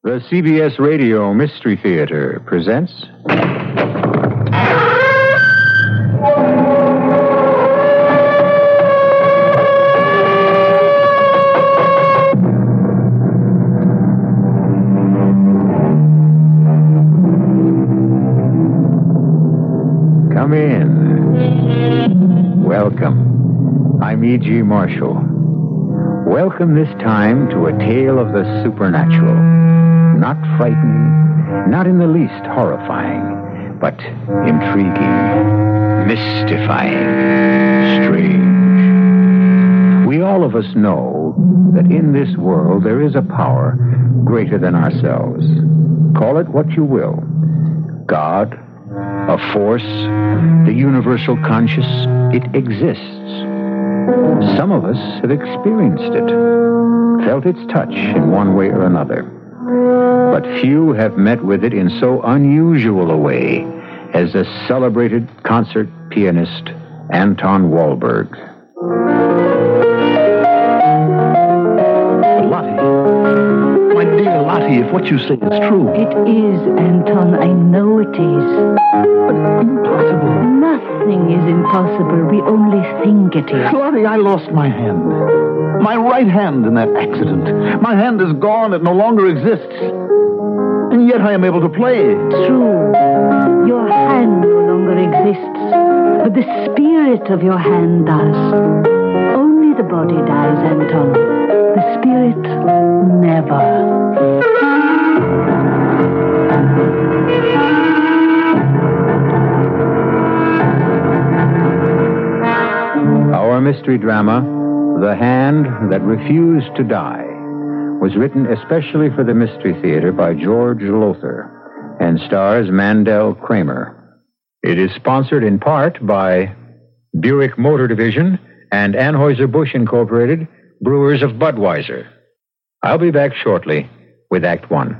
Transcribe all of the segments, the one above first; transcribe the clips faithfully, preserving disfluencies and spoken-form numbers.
The C B S Radio Mystery Theater presents... Come in. Welcome. I'm E G. Marshall. Welcome this time to a tale of the supernatural. Not frightening, not in the least horrifying, but intriguing, mystifying, strange. We all of us know that in this world there is a power greater than ourselves. Call it what you will. God, a force, the universal conscious, it exists. Some of us have experienced it, felt its touch in one way or another. But few have met with it in so unusual a way as the celebrated concert pianist Anton Walberg. Lottie, my dear Lottie, if what you say is true... It is, Anton. I know it is. But impossible. Nothing is impossible. We only think it is. Lottie, I lost my hand. My right hand in that accident. My hand is gone. It no longer exists. And yet I am able to play. True. Your hand no longer exists. But the spirit of your hand does. Only the body dies, Anton. The spirit never. Our mystery drama, The Hand That Refused to Die, was written especially for the Mystery Theater by George Lothar and stars Mandel Kramer. It is sponsored in part by Buick Motor Division and Anheuser-Busch Incorporated, brewers of Budweiser. I'll be back shortly with Act One.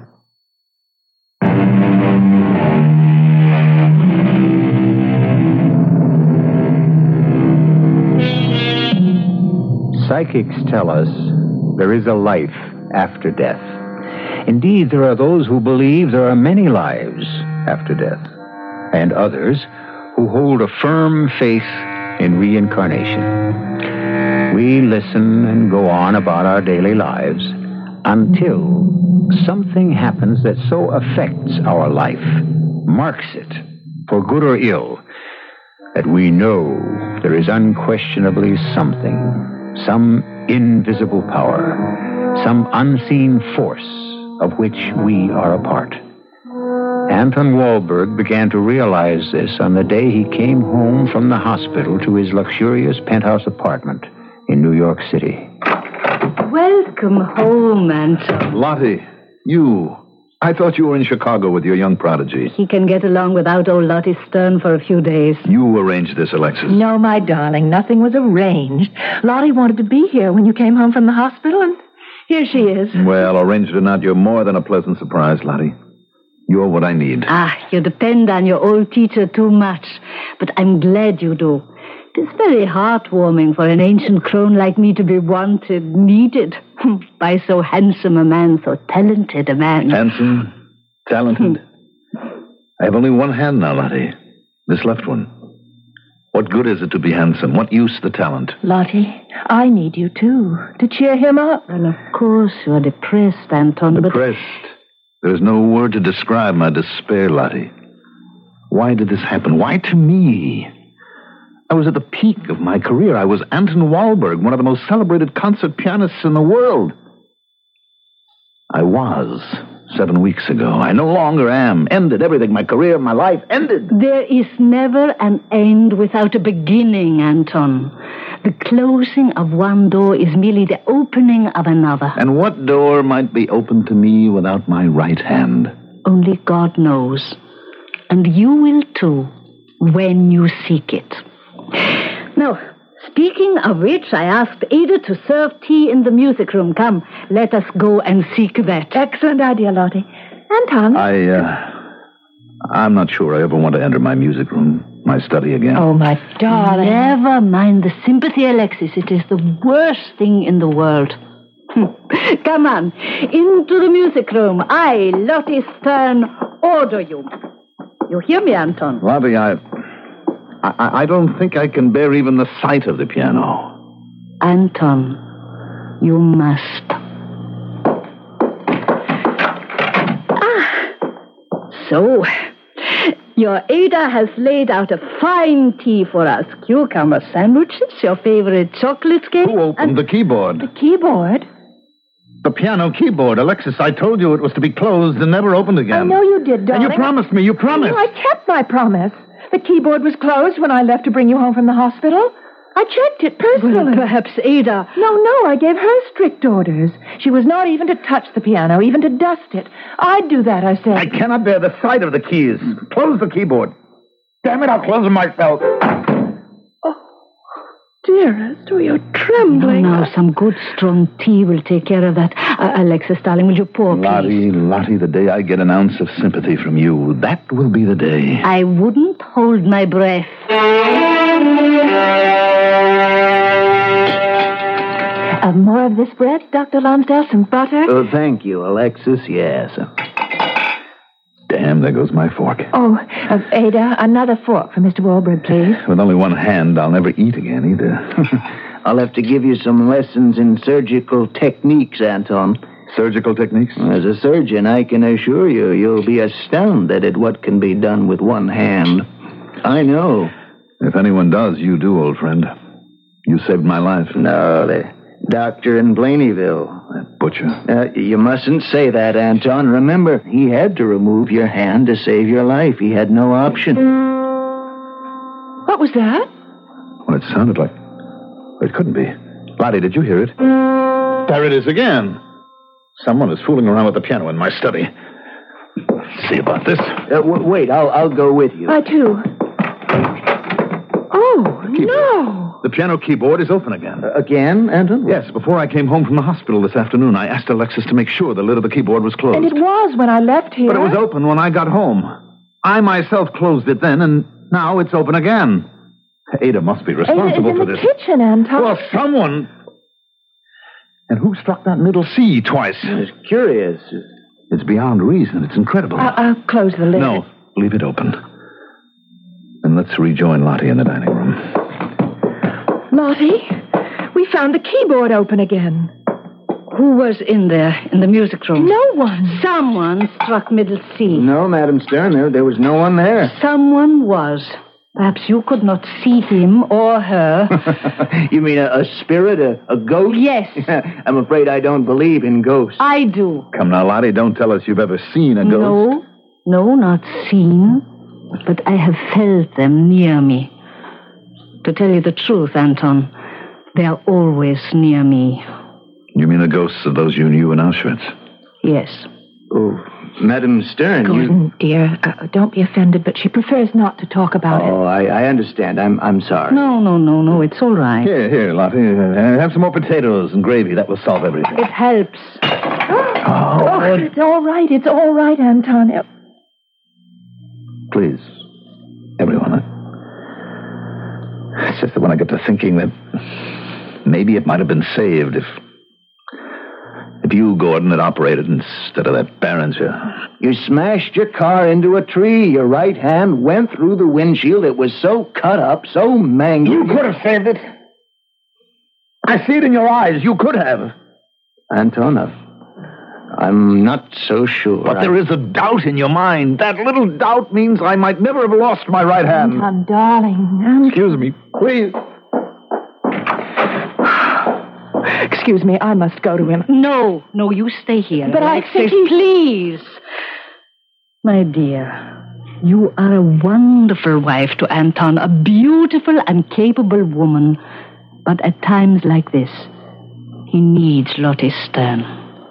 Psychics tell us there is a life after death. Indeed, there are those who believe there are many lives after death, and others who hold a firm faith in reincarnation. We listen and go on about our daily lives until something happens that so affects our life, marks it, for good or ill, that we know there is unquestionably something, some invisible power, some unseen force of which we are a part. Anton Walberg began to realize this on the day he came home from the hospital to his luxurious penthouse apartment in New York City. Welcome home, Anton. Lottie, you... I thought you were in Chicago with your young prodigy. He can get along without old Lottie Stern for a few days. You arranged this, Alexis. No, my darling, nothing was arranged. Lottie wanted to be here when you came home from the hospital, and here she is. Well, arranged or not, you're more than a pleasant surprise, Lottie. You're what I need. Ah, you depend on your old teacher too much. But I'm glad you do. It's very heartwarming for an ancient crone like me to be wanted, needed by so handsome a man, so talented a man. Handsome? Talented? I have only one hand now, Lottie. This left one. What good is it to be handsome? What use the talent? Lottie, I need you, too, to cheer him up. Well, of course, you are depressed, Anton, but... Depressed? There's no word to describe my despair, Lottie. Why did this happen? Why to me? I was at the peak of my career. I was Anton Walberg, one of the most celebrated concert pianists in the world. I was seven weeks ago. I no longer am. Ended everything. My career, my life, ended. There is never an end without a beginning, Anton. The closing of one door is merely the opening of another. And what door might be open to me without my right hand? Only God knows. And you will, too, when you seek it. Now, speaking of which, I asked Ada to serve tea in the music room. Come, let us go and seek that. Excellent idea, Lottie. Anton? I, uh, I'm not sure I ever want to enter my music room, my study again. Oh, my darling. Never mind the sympathy, Alexis. It is the worst thing in the world. Come on, into the music room. I, Lottie Stern, order you. You hear me, Anton? Lottie, I, I... I don't think I can bear even the sight of the piano. Anton, you must. Ah, so... Your Ada has laid out a fine tea for us. Cucumber sandwiches, your favorite chocolate cake. Who opened and the keyboard? The keyboard? The piano keyboard. Alexis, I told you it was to be closed and never opened again. I know you did, darling. And you promised me. You promised. No, I kept my promise. The keyboard was closed when I left to bring you home from the hospital. I checked it personally. Well, perhaps Ada... No, no, I gave her strict orders. She was not even to touch the piano, even to dust it. I'd do that, I said. I cannot bear the sight of the keys. Close the keyboard. Damn it, I'll close them myself. Dearest, oh, you're trembling. Now, some good, strong tea will take care of that. Uh, Alexis, darling, will you pour, please? Lottie, Lottie, the day I get an ounce of sympathy from you, that will be the day. I wouldn't hold my breath. Uh, more of this bread, Doctor Lonsdale? Some butter? Oh, thank you, Alexis. Yes. Damn, there goes my fork. Oh, uh, Ada, another fork for Mister Wahlberg, please. With only one hand, I'll never eat again, either. I'll have to give you some lessons in surgical techniques, Anton. Surgical techniques? As a surgeon, I can assure you, you'll be astounded at what can be done with one hand. I know. If anyone does, you do, old friend. You saved my life. No, the doctor in Blaneyville. That butcher. Uh, you mustn't say that, Anton. Remember, he had to remove your hand to save your life. He had no option. What was that? Well, it sounded like... It couldn't be. Lottie, did you hear it? There it is again. Someone is fooling around with the piano in my study. Let's see about this. Uh, w- wait, I'll, I'll go with you. I, too. Oh, no. The piano keyboard is open again. Uh, again, Anton? Yes, before I came home from the hospital this afternoon, I asked Alexis to make sure the lid of the keyboard was closed. And it was when I left here. But it was open when I got home. I myself closed it then, and now it's open again. Ada must be responsible Ada is in for the this. kitchen, Anton. Well, someone... And who struck that middle C twice? It's curious. It's beyond reason. It's incredible. I'll, I'll close the lid. No, leave it open. And let's rejoin Lottie in the dining room. Lottie, we found the keyboard open again. Who was in there, in the music room? No one. Someone struck middle C. No, Madam Stern, there, there was no one there. Someone was. Perhaps you could not see him or her. You mean a, a spirit, a, a ghost? Yes. I'm afraid I don't believe in ghosts. I do. Come now, Lottie, don't tell us you've ever seen a ghost. No, no, not seen. But I have felt them near me. To tell you the truth, Anton, they are always near me. You mean the ghosts of those you knew in Auschwitz? Yes. Oh, Madam Stern, Gordon, you... dear, uh, don't be offended, but she prefers not to talk about Oh, I, I understand. I'm I'm sorry. No, no, no, no, it's all right. Here, here, Lottie. Uh, have some more potatoes and gravy. That will solve everything. It helps. Oh, oh, it's all right. It's all right, Anton. Please, everyone. uh, It's just that when I get to thinking that maybe it might have been saved if... If you, Gordon, had operated instead of that Barringer. You smashed your car into a tree. Your right hand went through the windshield. It was so cut up, so mangled. You could have saved it. I see it in your eyes. You could have. Antonov, I'm not so sure. But I... there is a doubt in your mind. That little doubt means I might never have lost my right hand. Anton, darling. Anton. Excuse me, please. Excuse me, I must go to him. No, no, you stay here. But I Alexis, think he- please. My dear, you are a wonderful wife to Anton, a beautiful and capable woman. But at times like this, he needs Lottie Stern.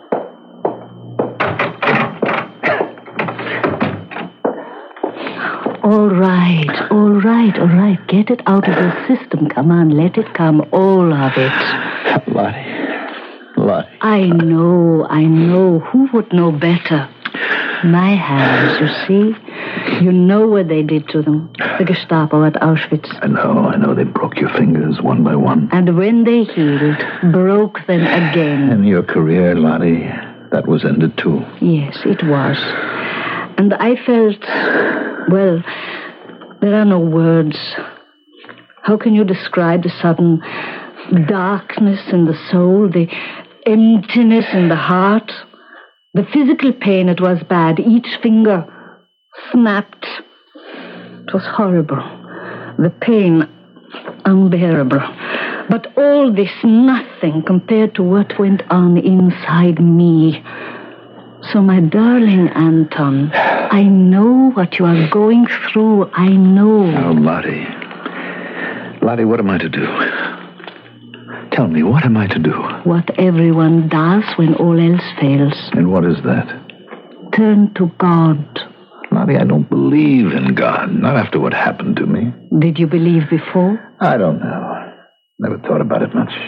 All right, all right, all right. Get it out of your system. Come on, let it come, all of it. Lottie. Lottie. I know, I know. Who would know better? My hands, you see. You know what they did to them, the Gestapo at Auschwitz. I know, I know. They broke your fingers one by one. And when they healed, broke them again. And your career, Lottie, that was ended too. Yes, it was. And I felt, well, there are no words. How can you describe the sudden darkness in the soul, the emptiness in the heart? The physical pain, it was bad. Each finger snapped. It was horrible. The pain, unbearable. But all this, nothing compared to what went on inside me. So, my darling Anton, I know what you are going through. I know. Oh, Lottie. Lottie, what am I to do? Tell me, what am I to do? What everyone does when all else fails. And what is that? Turn to God. Lottie, I don't believe in God. Not after what happened to me. Did you believe before? I don't know. Never thought about it much.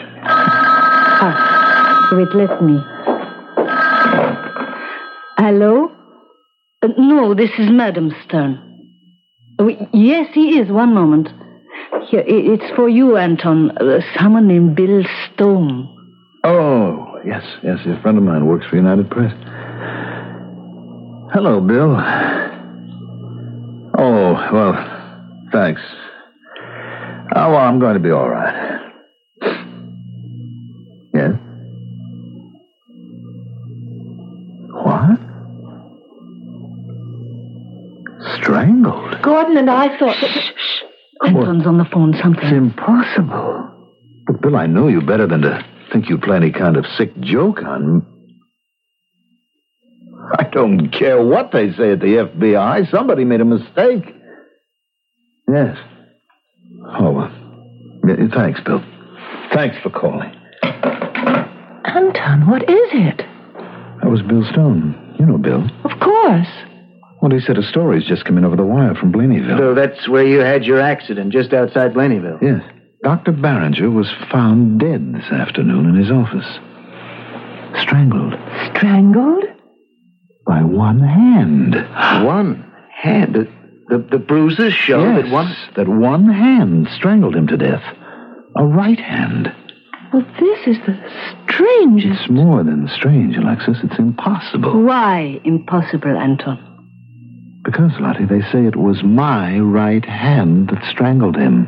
Ah, wait, let me. Hello? Uh, no, this is Madam Stern. Oh, yes, he is. One moment. Here, it's for you, Anton. Uh, someone named Bill Stone. Oh, yes, yes. A friend of mine works for United Press. Hello, Bill. Oh, well, thanks. Oh, well, I'm going to be all right. Yes? What? Strangled? Gordon and I thought that... Anton's on the phone, something. It's impossible. But, Bill, I know you better than to think you'd play any kind of sick joke on me. I don't care what they say at the F B I. Somebody made a mistake. Yes. Oh, well. Yeah, thanks, Bill. Thanks for calling. Anton, what is it? That was Bill Stone. You know Bill. Of course. Well, he said a story's just come in over the wire from Blaneyville. So that's where you had your accident, just outside Blaneyville? Yes. Doctor Barringer was found dead this afternoon in his office. Strangled. Strangled? By one hand. One hand? The, the, the bruises show yes, that one... that one hand strangled him to death. A right hand. Well, this is the strangest... It's more than strange, Alexis. It's impossible. Why impossible, Anton? Because, Lottie, they say it was my right hand that strangled him.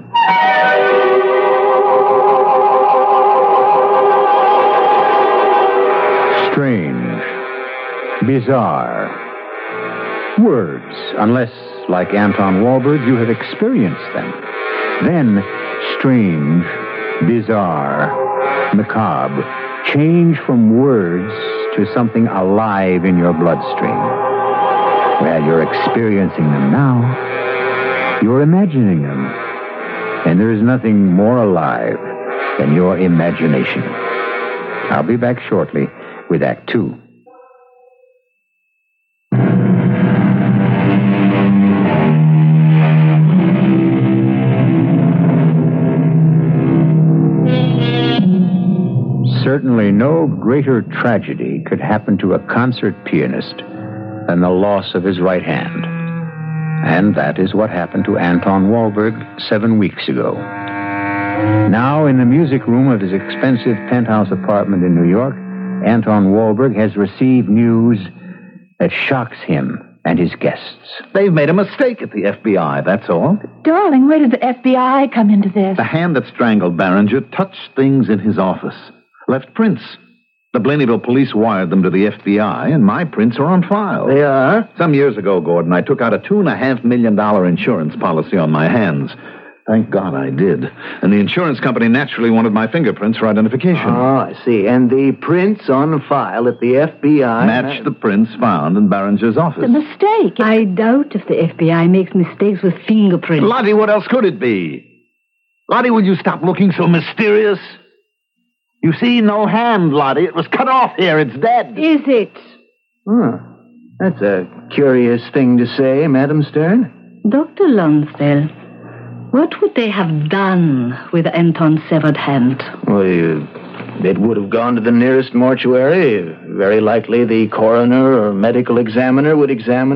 Strange. Bizarre. Words, unless, like Anton Walberg, you have experienced them. Then, strange, bizarre, macabre change from words to something alive in your bloodstream. Well, you're experiencing them now. You're imagining them. And there is nothing more alive than your imagination. I'll be back shortly with Act Two. Certainly no greater tragedy could happen to a concert pianist than the loss of his right hand. And that is what happened to Anton Walberg seven weeks ago. Now, in the music room of his expensive penthouse apartment in New York, Anton Walberg has received news that shocks him and his guests. They've made a mistake at the F B I, that's all. Darling, where did the F B I come into this? The hand that strangled Barringer touched things in his office. Left prints. The Blaneyville police wired them to the F B I, and my prints are on file. They are? Some years ago, Gordon, I took out a two and a half million dollar insurance policy on my hands. Thank God I did. And the insurance company naturally wanted my fingerprints for identification. Oh, I see. And the prints on file at the F B I... Match the prints found in Barringer's office. It's a mistake. I doubt if the F B I makes mistakes with fingerprints. Lottie, what else could it be? Lottie, will you stop looking so mysterious? You see, no hand, Lottie. It was cut off here. It's dead. Is it? Huh. That's a curious thing to say, Madam Stern. Doctor Lonsdale, what would they have done with Anton's severed hand? Well, you, it would have gone to the nearest mortuary. Very likely the coroner or medical examiner would examine it.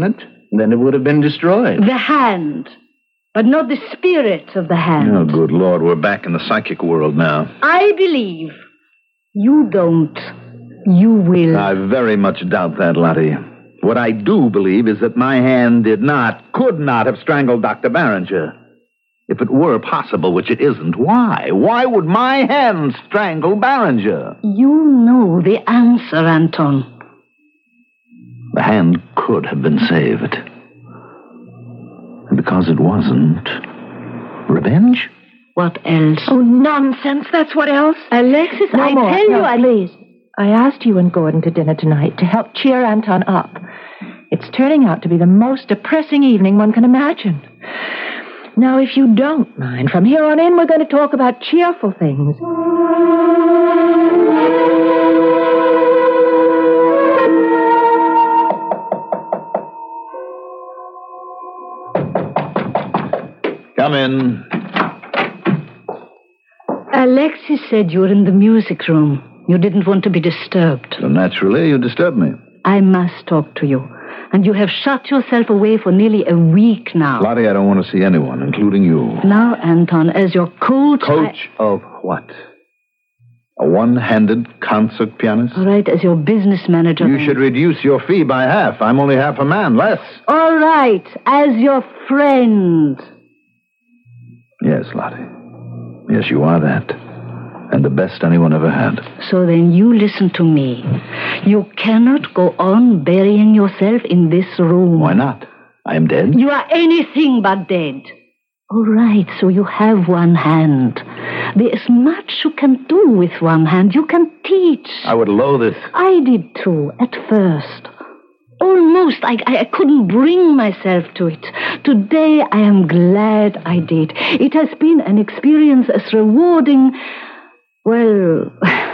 Then it would have been destroyed. The hand, but not the spirit of the hand. Oh, good Lord, we're back in the psychic world now. I believe. You don't. You will. I very much doubt that, Lottie. What I do believe is that my hand did not, could not have strangled Doctor Barringer. If it were possible, which it isn't, why? Why would my hand strangle Barringer? You know the answer, Anton. The hand could have been saved. And because it wasn't, revenge? What else? Oh, nonsense. That's what else. Alexis, No I more. tell No, you, I... please. I asked you and Gordon to dinner tonight to help cheer Anton up. It's turning out to be the most depressing evening one can imagine. Now, if you don't mind, from here on in, we're going to talk about cheerful things. Come in. Alexis said you were in the music room. You didn't want to be disturbed. So naturally, you disturbed me. I must talk to you. And you have shut yourself away for nearly a week now. Lottie, I don't want to see anyone, including you. Now, Anton, as your coach... Coach I... of what? A one-handed concert pianist? All right, as your business manager... You then. should reduce your fee by half. I'm only half a man, less. All right, as your friend. Yes, Lottie. Yes, you are that. And the best anyone ever had. So then you listen to me. You cannot go on burying yourself in this room. Why not? I am dead. You are anything but dead. All right, so you have one hand. There is much you can do with one hand. You can teach. I would loathe it. I did too, at first. Almost, I, I couldn't bring myself to it. Today, I am glad I did. It has been an experience as rewarding, well,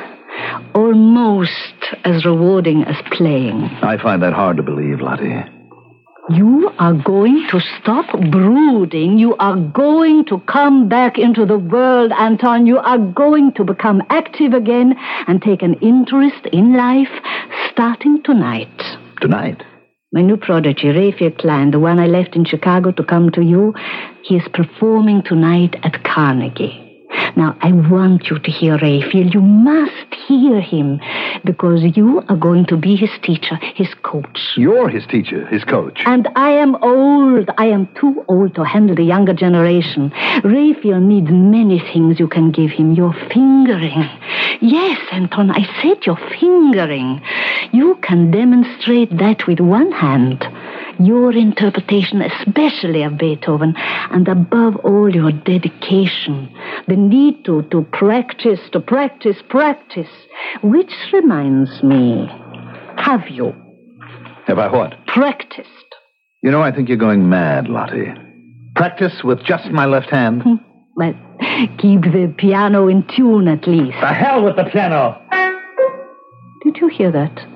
almost as rewarding as playing. I find that hard to believe, Lottie. You are going to stop brooding. You are going to come back into the world, Anton. You are going to become active again and take an interest in life starting tonight. Tonight? My new prodigy, Raphael Klein, the one I left in Chicago to come to you, he is performing tonight at Carnegie. Now, I want you to hear Raphael. You must hear him, because you are going to be his teacher, his coach. You're his teacher, his coach. And I am old. I am too old to handle the younger generation. Raphael needs many things you can give him. Your fingering. Yes, Anton, I said your fingering. You can demonstrate that with one hand. Your interpretation, especially of Beethoven, and above all, your dedication. The need to, to practice, to practice, practice. Which reminds me, have you? Have I what? Practiced. You know, I think you're going mad, Lottie. Practice with just my left hand? Well, keep the piano in tune at least. The hell with the piano! Did you hear that?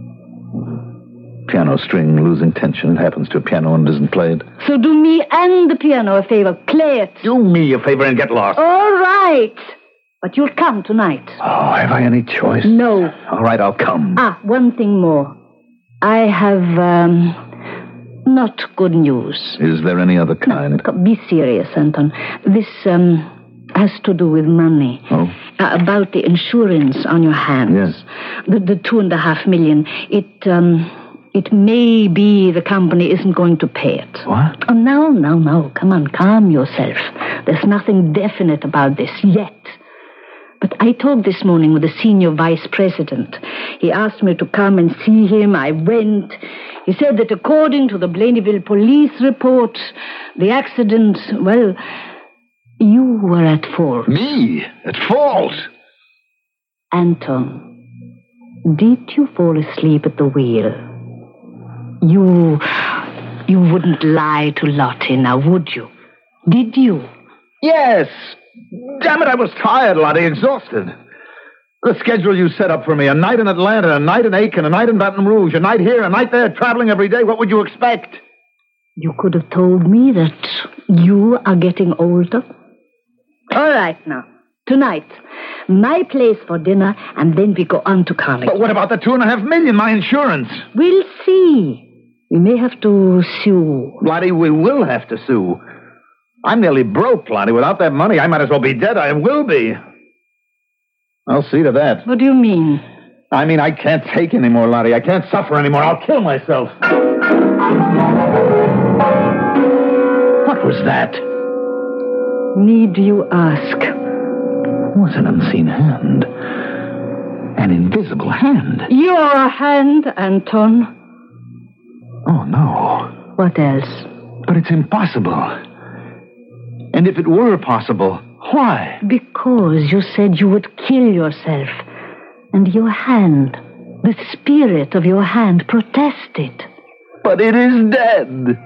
Piano string losing tension. It happens to a piano and isn't played. So do me and the piano a favor. Play it. Do me a favor and get lost. All right. But you'll come tonight. Oh, have I any choice? No. All right, I'll come. Ah, one thing more. I have, um, not good news. Is there any other kind? No, be serious, Anton. This, um, has to do with money. Oh? Uh, about the insurance on your hands. Yes. The, the two and a half million. It, um... It may be the company isn't going to pay it. What? Oh, no, no, no. Come on, calm yourself. There's nothing definite about this yet. But I talked this morning with the senior vice president. He asked me to come and see him. I went. He said that according to the Blaneyville police report, the accident, well, you were at fault. Me? At fault? Anton, did you fall asleep at the wheel? You, you wouldn't lie to Lottie now, would you? Did you? Yes. Damn it, I was tired, Lottie, exhausted. The schedule you set up for me, a night in Atlanta, a night in Aiken, a night in Baton Rouge, a night here, a night there, traveling every day. What would you expect? You could have told me that you are getting older. All right, now. Tonight, my place for dinner, and then we go on to Carnegie. But what about the two and a half million, my insurance? We'll see. We may have to sue. Lottie, we will have to sue. I'm nearly broke, Lottie. Without that money, I might as well be dead. I will be. I'll see to that. What do you mean? I mean, I can't take any more, Lottie. I can't suffer anymore. I'll kill myself. What was that? Need you ask? What's an unseen hand? An invisible hand. Your hand, Anton. Oh, no. What else? But it's impossible. And if it were possible, why? Because you said you would kill yourself. And your hand, the spirit of your hand, protested. But it is dead.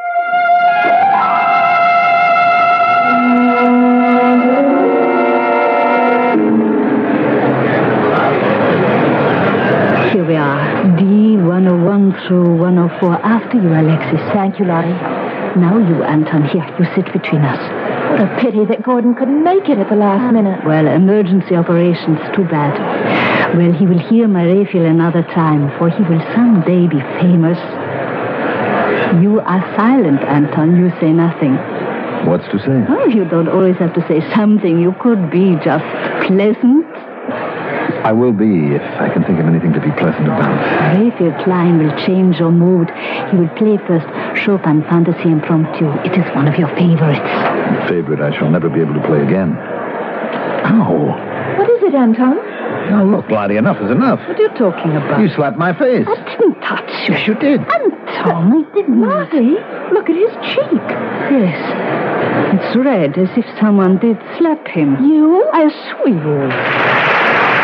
Here we are. D one oh one through one oh four. After you, Alexis. Thank you, Lottie. Now you, Anton. Here, you sit between us. What a pity that Gordon couldn't make it at the last minute. Well, emergency operations, too bad. Well, he will hear my Raphael another time, for he will someday be famous. You are silent, Anton. You say nothing. What's to say? Oh, you don't always have to say something. You could be just pleasant. I will be, if I can think of anything to be pleasant about. Raphael Klein will change your mood. He will play first Chopin Fantasy Impromptu. It is one of your favorites. Favorite I shall never be able to play again. Ow. What is it, Anton? Now, look, Lottie, enough is enough. What are you talking about? You slapped my face. I didn't touch you. Yes, you did. Anton, I didn't. Lottie, look at his cheek. Yes. It's red, as if someone did slap him. You? I assure you.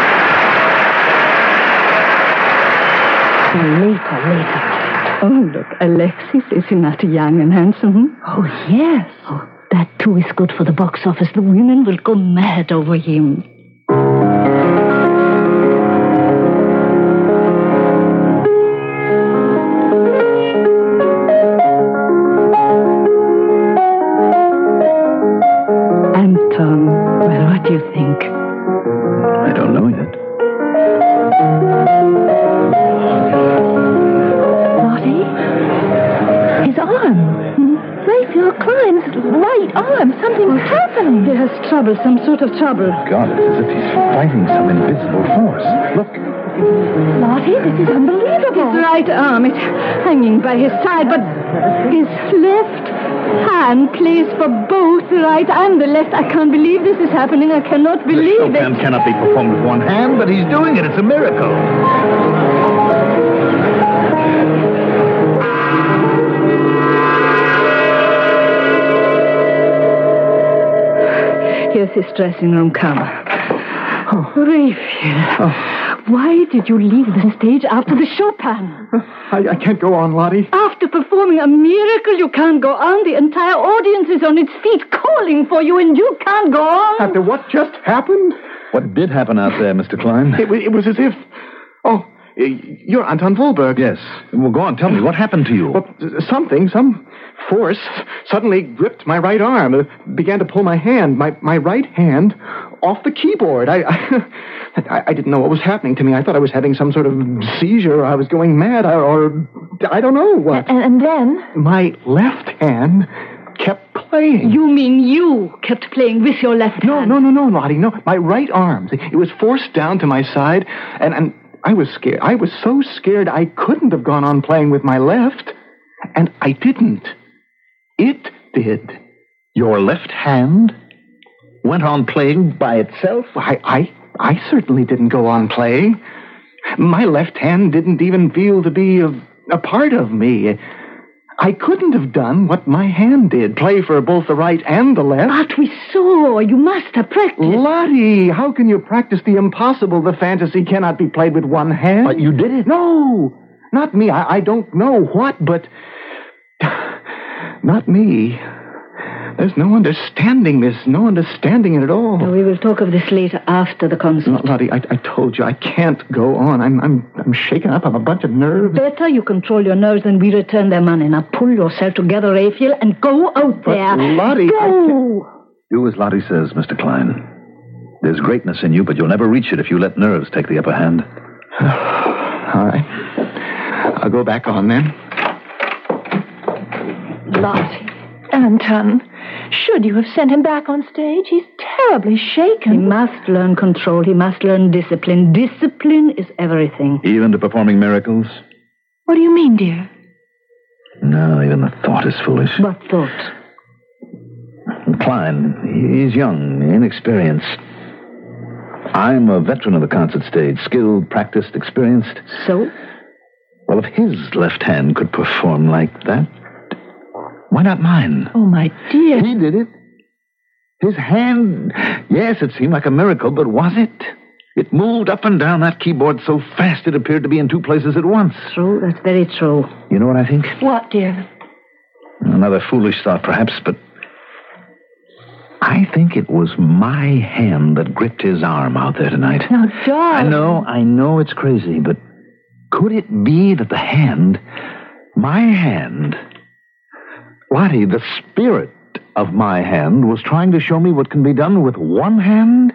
Later, later. Oh, look, Alexis, is he not young and handsome? Oh, yes. Oh, that, too, is good for the box office. The women will go mad over him. Anton, well, what do you think? I don't know yet. His arm. Raphael Klein's right arm. Something's happening. There's trouble, some sort of trouble. God, it's as if he's fighting some invisible force. Look. Lottie, this is unbelievable. His right arm is hanging by his side, but his left hand plays for both the right and the left. I can't believe this is happening. I cannot believe the Chopin it. cannot be performed with one hand, but he's doing it. It's a miracle. Here's his dressing room. Come. Oh, Raphael. Oh. Why did you leave the stage after the Chopin? I, I can't go on, Lottie. After performing a miracle, you can't go on. The entire audience is on its feet calling for you, and you can't go on. After what just happened? What did happen out there, Mister Klein? It, it was as if... Oh, you're Anton Wohlberg. Yes. Well, go on. Tell me. What happened to you? Well, something, some force suddenly gripped my right arm, uh, began to pull my hand, my, my right hand, off the keyboard. I, I I didn't know what was happening to me. I thought I was having some sort of seizure, or I was going mad, or, or I don't know what. And, and then? My left hand kept playing. You mean you kept playing with your left No, hand? no, no, no, Lottie, no. My right arm. It was forced down to my side, and, and I was scared. I was so scared I couldn't have gone on playing with my left, and I didn't. It did. Your left hand went on playing by itself? I, I, I certainly didn't go on playing. My left hand didn't even feel to be a, a part of me. I couldn't have done what my hand did, play for both the right and the left. But we saw. You must have practiced. Lottie, how can you practice the impossible? The fantasy cannot be played with one hand. But you did it. No, not me. I, I don't know what, but... Not me. There's no understanding this, no understanding it at all. No, we will talk of this later after the concert. No, Lottie, I, I told you, I can't go on. I'm, I'm, I'm shaken up. I'm a bunch of nerves. Better you control your nerves than we return their money. Now pull yourself together, Raphael, and go out But, there. Lottie, go. I can't... Do as Lottie says, Mister Klein. There's greatness in you, but you'll never reach it if you let nerves take the upper hand. All right. I'll go back on then. Lottie. Anton, should you have sent him back on stage? He's terribly shaken. He must learn control. He must learn discipline. Discipline is everything. Even to performing miracles? What do you mean, dear? No, even the thought is foolish. What thought? Klein, he's young, inexperienced. I'm a veteran of the concert stage, skilled, practiced, experienced. So? Well, if his left hand could perform like that, why not mine? Oh, my dear. He did it. His hand, yes, it seemed like a miracle, but was it? It moved up and down that keyboard so fast it appeared to be in two places at once. True, that's very true. You know what I think? What, dear? Another foolish thought, perhaps, but I think it was my hand that gripped his arm out there tonight. Now, darling. I know, I know it's crazy, but could it be that the hand, my hand, Lottie, the spirit of my hand was trying to show me what can be done with one hand?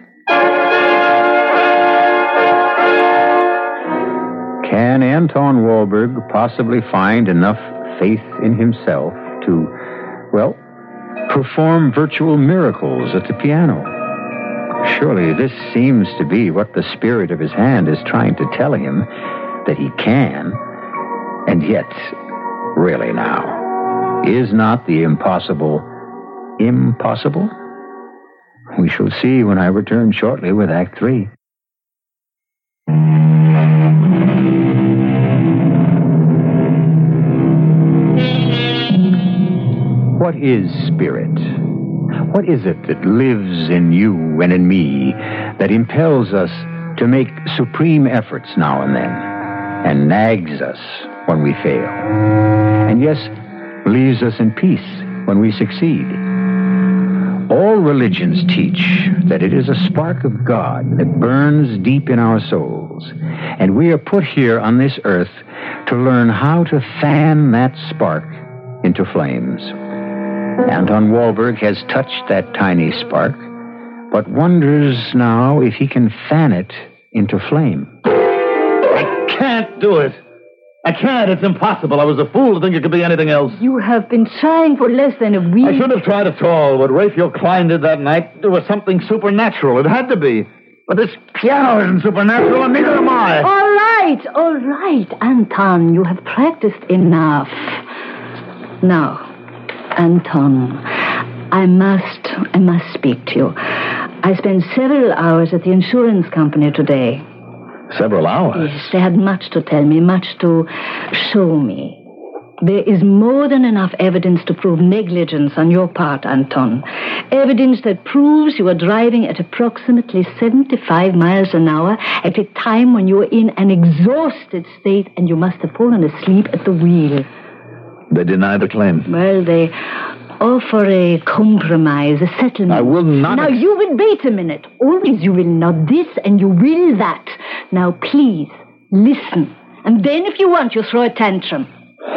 Can Anton Wahlberg possibly find enough faith in himself to, well, perform virtual miracles at the piano? Surely this seems to be what the spirit of his hand is trying to tell him that he can. And yet, really now, is not the impossible impossible? We shall see when I return shortly with Act Three. What is spirit? What is it that lives in you and in me that impels us to make supreme efforts now and then, and nags us when we fail, and yes, leaves us in peace when we succeed? All religions teach that it is a spark of God that burns deep in our souls, and we are put here on this earth to learn how to fan that spark into flames. Anton Wahlberg has touched that tiny spark, but wonders now if he can fan it into flame. I can't do it. I can't. It's impossible. I was a fool to think it could be anything else. You have been trying for less than a week. I shouldn't have tried at all. What Raphael Klein did that night, there was something supernatural. It had to be. But this piano isn't supernatural, and neither am I. All right, all right, Anton. You have practiced enough. Now, Anton, I must, I must speak to you. I spent several hours at the insurance company today. Several hours? Yes, they had much to tell me, much to show me. There is more than enough evidence to prove negligence on your part, Anton. Evidence that proves you were driving at approximately seventy-five miles an hour at a time when you were in an exhausted state and you must have fallen asleep at the wheel. They deny the claim. Well, they offer a compromise, a settlement. I will not... Now, you will wait a minute. Always you will not this and you will that. Now, please, listen. And then if you want, you throw a tantrum.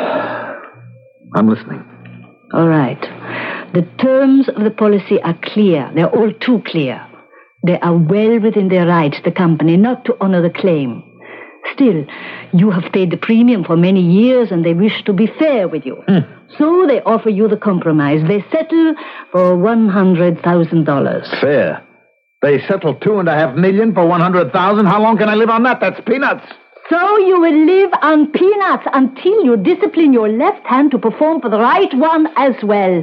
I'm listening. All right. The terms of the policy are clear. They're all too clear. They are well within their rights, the company, not to honor the claim. Still, you have paid the premium for many years and they wish to be fair with you. Hmm. So they offer you the compromise. They settle for one hundred thousand dollars. Fair. They settle two and a half million for one hundred thousand. How long can I live on that? That's peanuts. So you will live on peanuts until you discipline your left hand to perform for the right one as well.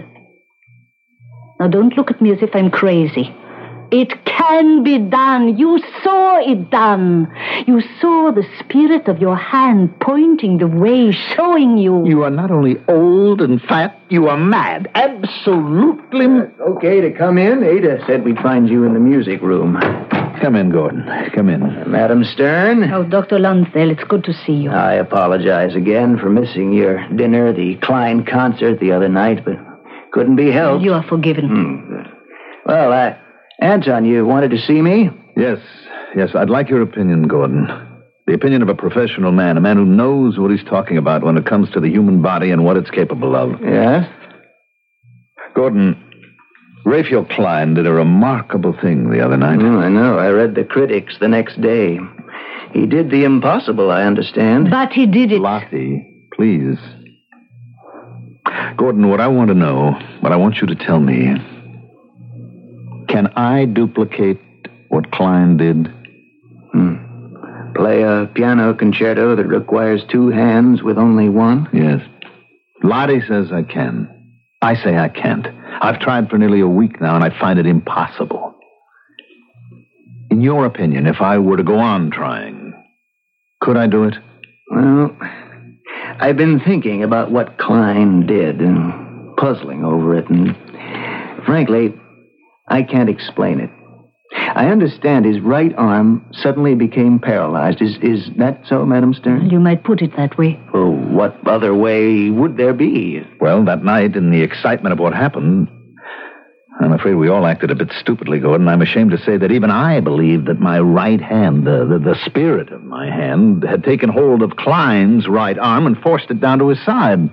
Now don't look at me as if I'm crazy. It can be done. You saw it done. You saw the spirit of your hand pointing the way, showing you. You are not only old and fat, you are mad. Absolutely. Uh, okay to come in. Ada said we'd find you in the music room. Come in, Gordon. Come in. Uh, Madam Stern. Oh, Doctor Lonsdale, it's good to see you. I apologize again for missing your dinner, the Klein concert the other night, but couldn't be helped. You are forgiven. Hmm. Well, I... Anton, you wanted to see me? Yes, yes, I'd like your opinion, Gordon. The opinion of a professional man, a man who knows what he's talking about when it comes to the human body and what it's capable of. Yes? Gordon, Raphael Klein did a remarkable thing the other night. Oh, I know. I read the critics the next day. He did the impossible, I understand. But he did it. Lottie, please. Gordon, Gordon, what I want to know, what I want you to tell me, can I duplicate what Klein did? Hmm. Play a piano concerto that requires two hands with only one? Yes. Lottie says I can. I say I can't. I've tried for nearly a week now, and I find it impossible. In your opinion, if I were to go on trying, could I do it? Well, I've been thinking about what Klein did and puzzling over it, and frankly, I can't explain it. I understand his right arm suddenly became paralyzed. Is is that so, Madam Stern? You might put it that way. Oh, what other way would there be? Well, that night, in the excitement of what happened, I'm afraid we all acted a bit stupidly, Gordon. I'm ashamed to say that even I believed that my right hand, the, the, the spirit of my hand, had taken hold of Klein's right arm and forced it down to his side.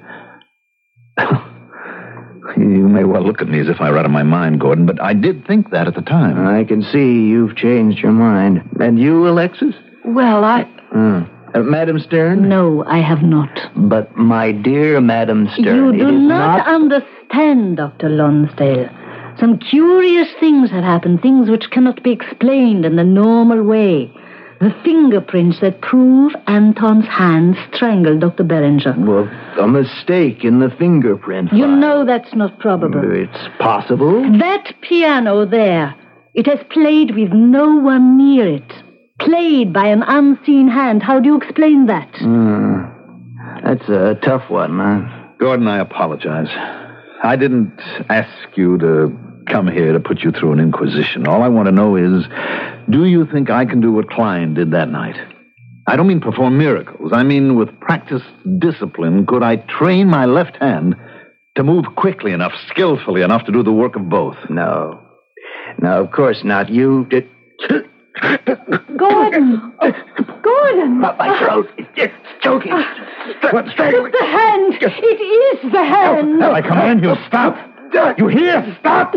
You may well look at me as if I were out of my mind, Gordon, but I did think that at the time. I can see you've changed your mind. And you, Alexis? Well, I... Uh, uh, Madam Stern? No, I have not. But, my dear Madam Stern, You do it is not, not... understand, Doctor Lonsdale. Some curious things have happened, things which cannot be explained in the normal way. The fingerprints that prove Anton's hand strangled Doctor Beringer. Well, a mistake in the fingerprint You file. know that's not probable. It's possible. That piano there, it has played with no one near it. Played by an unseen hand. How do you explain that? Mm, that's a tough one, huh? Gordon, I apologize. I didn't ask you to come here to put you through an inquisition. All I want to know is, do you think I can do what Klein did that night? I don't mean perform miracles. I mean, with practiced discipline, could I train my left hand to move quickly enough, skillfully enough to do the work of both? No. No, of course not. You did... Gordon! Oh, Gordon! My throat is just choking. What? It's the hand! It is the hand! Now I command you, stop! You hear? Stop!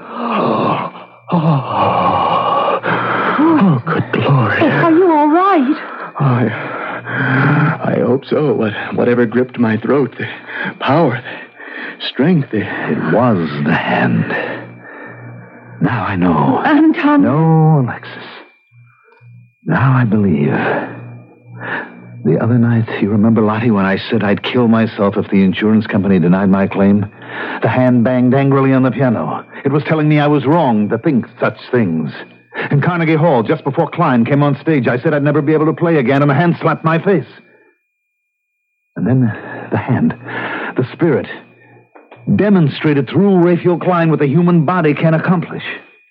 Oh, good Lord. Are you all right? I, I hope so. What, whatever gripped my throat, the power, the strength, the... It was the hand. Now I know. Anton... No, Alexis. Now I believe. The other night, you remember, Lottie, when I said I'd kill myself if the insurance company denied my claim? The hand banged angrily on the piano. It was telling me I was wrong to think such things. In Carnegie Hall, just before Klein came on stage, I said I'd never be able to play again, and the hand slapped my face. And then the hand, the spirit, demonstrated through Raphael Klein what the human body can accomplish.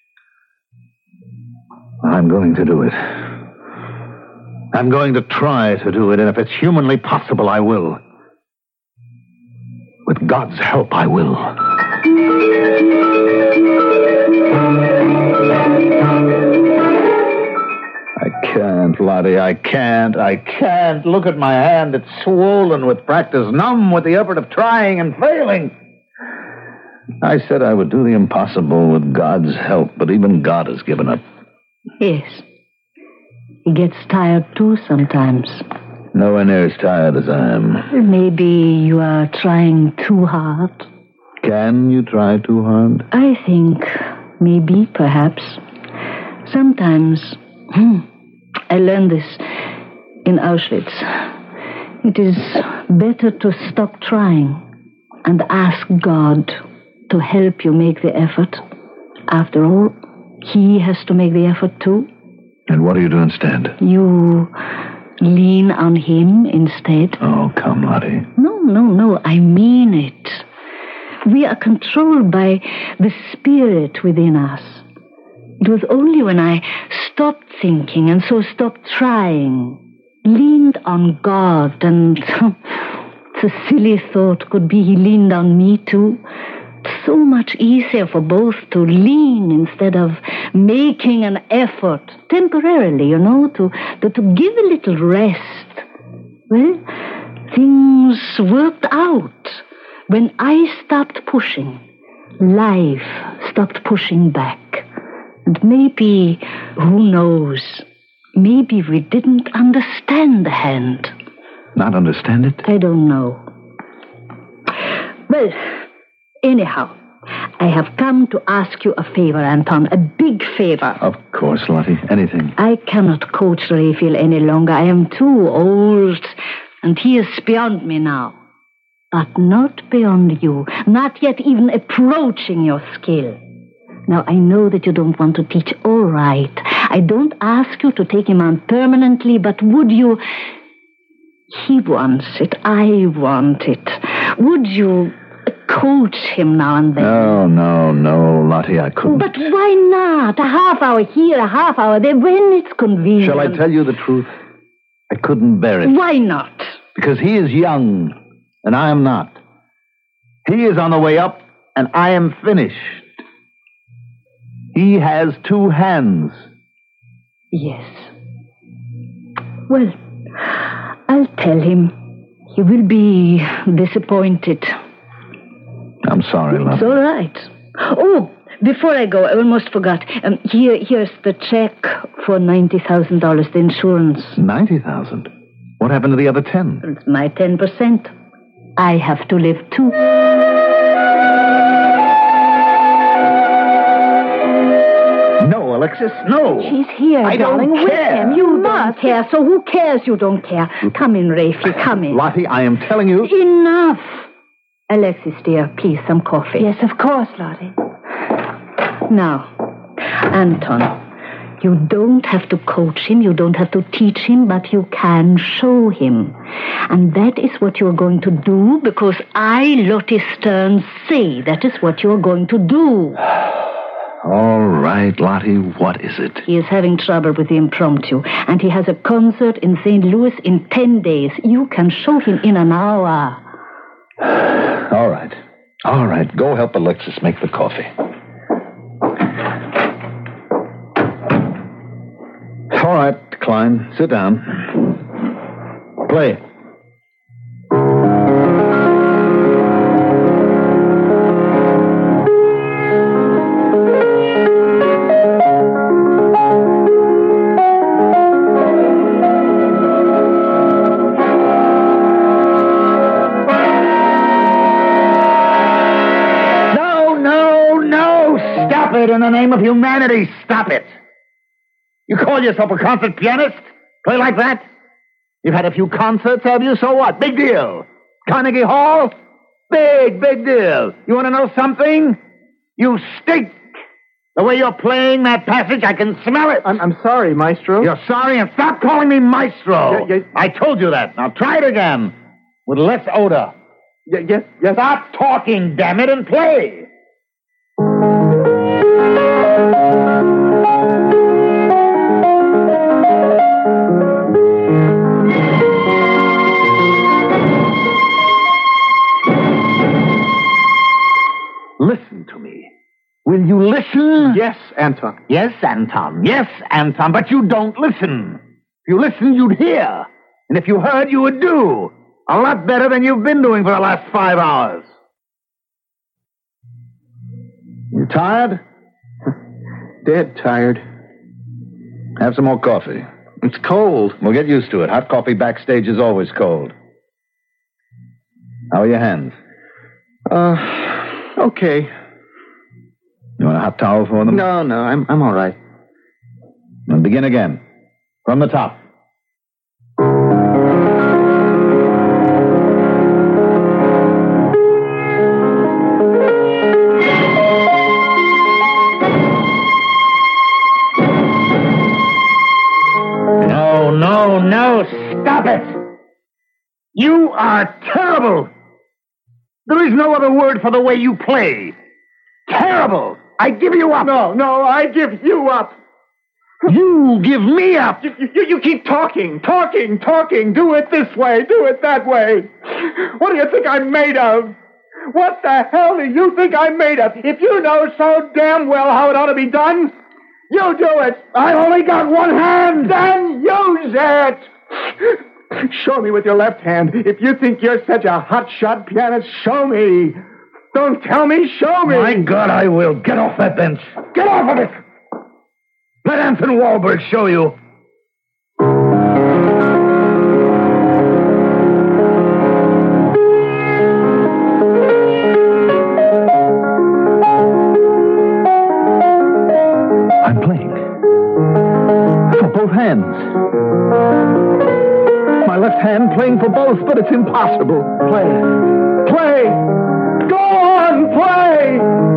I'm going to do it. I'm going to try to do it, and if it's humanly possible, I will. With God's help, I will. I can't, Lottie. I can't. I can't. Look at my hand. It's swollen with practice, numb with the effort of trying and failing. I said I would do the impossible with God's help, but even God has given up. Yes. He gets tired too sometimes. No one near as tired as I am. Maybe you are trying too hard. Can you try too hard? I think maybe, perhaps. Sometimes, hmm, I learned this in Auschwitz. It is better to stop trying and ask God to help you make the effort. After all, He has to make the effort too. And what do you do instead? You lean on Him instead. Oh, come, Lottie. No, no, no, I mean it. We are controlled by the spirit within us. It was only when I stopped thinking and so stopped trying, leaned on God, and it's a silly thought, could be He leaned on me too. It's so much easier for both to lean instead of making an effort, temporarily, you know, to, to, to give a little rest. Well, things worked out. When I stopped pushing, life stopped pushing back. And maybe, who knows, maybe we didn't understand the hand. Not understand it? I don't know. Well, anyhow, I have come to ask you a favor, Anton, a big favor. Of course, Lottie. Anything. I cannot coach Raphael any longer. I am too old, and he is beyond me now. But not beyond you, not yet even approaching your skill. Now, I know that you don't want to teach, all right. I don't ask you to take him on permanently, but would you... He wants it, I want it. Would you coach him now and then? No, no, no, Lottie, I couldn't. But why not? A half hour here, a half hour there, when it's convenient. Shall I tell you the truth? I couldn't bear it. Why not? Because he is young, and I am not. He is on the way up, and I am finished. He has two hands. Yes. Well, I'll tell him. He will be disappointed. I'm sorry, love. It's all right. Oh, before I go, I almost forgot. Um, here, here's the check for ninety thousand dollars, the insurance. ninety thousand dollars? What happened to the other ten? It's my ten percent. I have to live too. No, Alexis, no. He's here, I darling, don't with care. him. You don't care, so who cares you don't care? Come in, Rafe, come in. Lottie, I am telling you... Enough. Alexis, dear, please, some coffee. Yes, of course, Lottie. Now, Anton, you don't have to coach him, you don't have to teach him, but you can show him. And that is what you're going to do, because I, Lottie Stern, say that is what you're going to do. All right, Lottie, what is it? He is having trouble with the impromptu, and he has a concert in Saint Louis in ten days. You can show him in an hour. All right. All right, go help Alexis make the coffee. All right, Klein, sit down. Play. In the name of humanity, stop it. You call yourself a concert pianist? Play like that? You've had a few concerts, have you? So what? Big deal. Carnegie Hall? Big, big deal. You want to know something? You stink. The way you're playing that passage, I can smell it. I'm, I'm sorry, Maestro. You're sorry, and stop calling me Maestro. Y- y- I told you that. Now try it again. With less odor. Y- yes, yes. Stop talking, damn it, and play. Listen to me. Will you listen? Yes, Anton. Yes, Anton. Yes, Anton. But you don't listen. If you listened, you'd hear. And if you heard, you would do. A lot better than you've been doing for the last five hours. You tired? Dead tired. Have some more coffee. It's cold. We'll get used to it. Hot coffee backstage is always cold. How are your hands? Uh, okay. You want a hot towel for them? No, no, I'm I'm all right. Then begin again. From the top. No, no, no. Stop it. You are terrible. There is no other word for the way you play. Terrible. I give you up. No, no, I give you up. You give me up. You, you, you keep talking, talking, talking. Do it this way, do it that way. What do you think I'm made of? What the hell do you think I'm made of? If you know so damn well how it ought to be done, you do it. I only got one hand. Then use it. Show me with your left hand. If you think you're such a hot-shot pianist, show me. Don't tell me, show me. My God, I will. Get off that bench. Get off of it. Let Anton Wahlberg show you. hand playing for both, but it's impossible. Play. Play! Go on, play!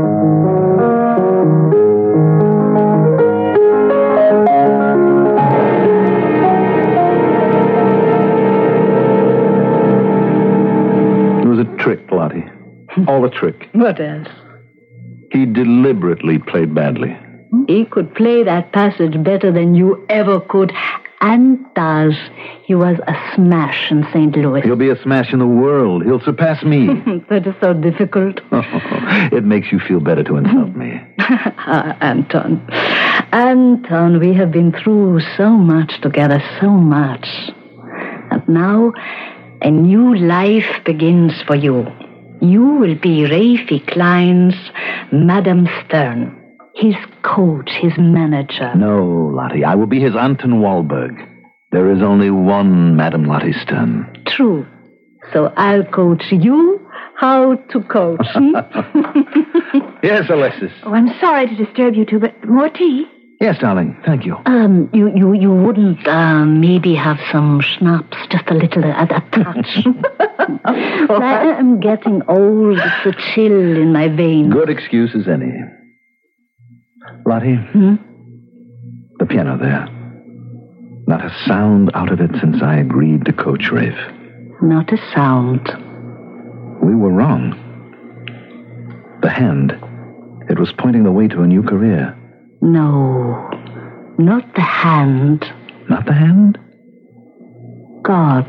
It was a trick, Lottie. All a trick. What else? He deliberately played badly. He could play that passage better than you ever could, and does. He was a smash in Saint Louis. He'll be a smash in the world. He'll surpass me. That is so difficult. Oh, it makes you feel better to insult me. Ah, Anton. Anton, we have been through so much together, so much. And now, a new life begins for you. You will be Rafie Klein's Madame Stern. His coach, his manager. No, Lottie, I will be his Anton Wahlberg. There is only one Madame Lottie Stern. True. So I'll coach you how to coach. Hmm? Yes, Alexis. Oh, I'm sorry to disturb you two, but more tea? Yes, darling. Thank you. Um, you, you, you wouldn't uh, maybe have some schnapps, just a little, a, a touch. I am getting old. It's a chill in my veins. Good excuse as any. Lottie, Hmm? the piano there. Not a sound out of it since I agreed to coach Rafe. Not a sound. We were wrong. The hand, it was pointing the way to a new career. No, not the hand. Not the hand? God.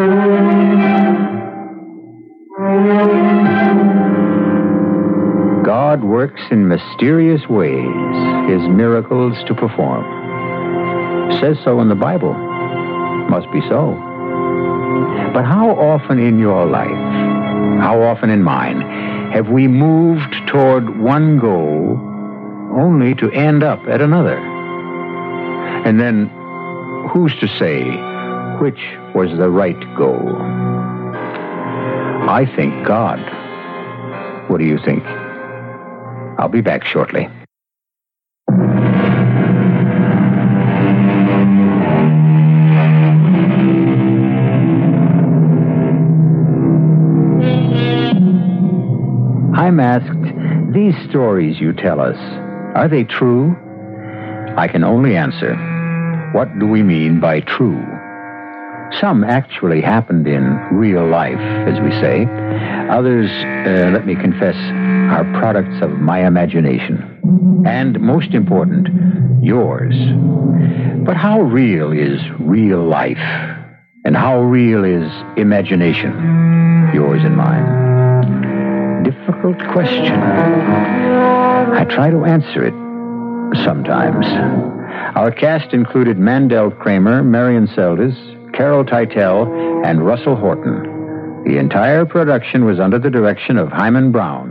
God works in mysterious ways, his miracles to perform. Says so in the Bible. Must be so. But how often in your life, how often in mine, have we moved toward one goal only to end up at another? And then, who's to say which was the right goal? I think God. What do you think? I'll be back shortly. I'm asked, these stories you tell us, are they true? I can only answer, what do we mean by true? Some actually happened in real life, as we say. Others, uh, let me confess, are products of my imagination. And most important, yours. But how real is real life? And how real is imagination? Yours and mine. Difficult question. I try to answer it sometimes. Our cast included Mandel Kramer, Marion Seldes, Carol Teitel, and Russell Horton. The entire production was under the direction of Hyman Brown.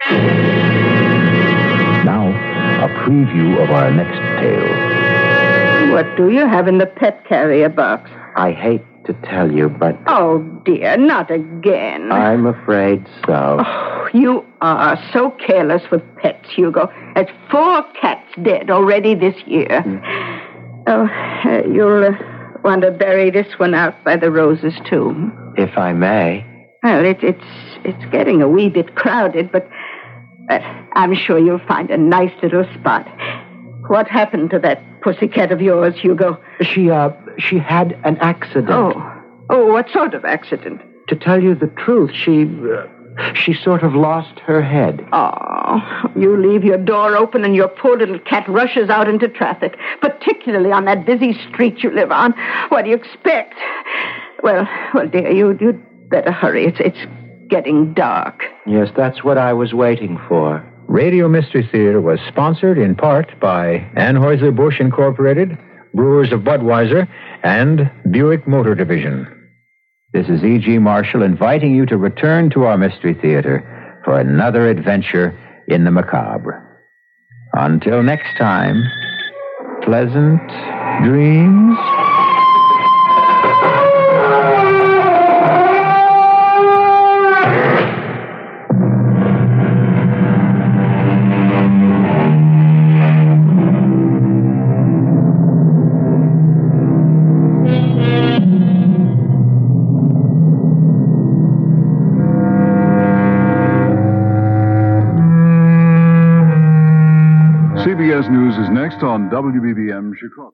Now, a preview of our next tale. What do you have in the pet carrier box? I hate to tell you, but Oh, dear, not again. I'm afraid so. Oh, you are so careless with pets, Hugo. That's four cats dead already this year. Oh, uh, you'll uh, want to bury this one out by the roses, too. If I may. Well, it, it's it's getting a wee bit crowded, but uh, I'm sure you'll find a nice little spot. What happened to that pussycat of yours, Hugo? She, uh, she had an accident. Oh, oh, what sort of accident? To tell you the truth, she, uh, she sort of lost her head. Oh, you leave your door open and your poor little cat rushes out into traffic, particularly on that busy street you live on. What do you expect? Well, well, dear, you, you'd better hurry. It's, it's getting dark. Yes, that's what I was waiting for. Radio Mystery Theater was sponsored in part by Anheuser-Busch Incorporated, Brewers of Budweiser, and Buick Motor Division. This is E G. Marshall inviting you to return to our Mystery Theater for another adventure in the macabre. Until next time, pleasant dreams. C B S News is next on W B B M Chicago.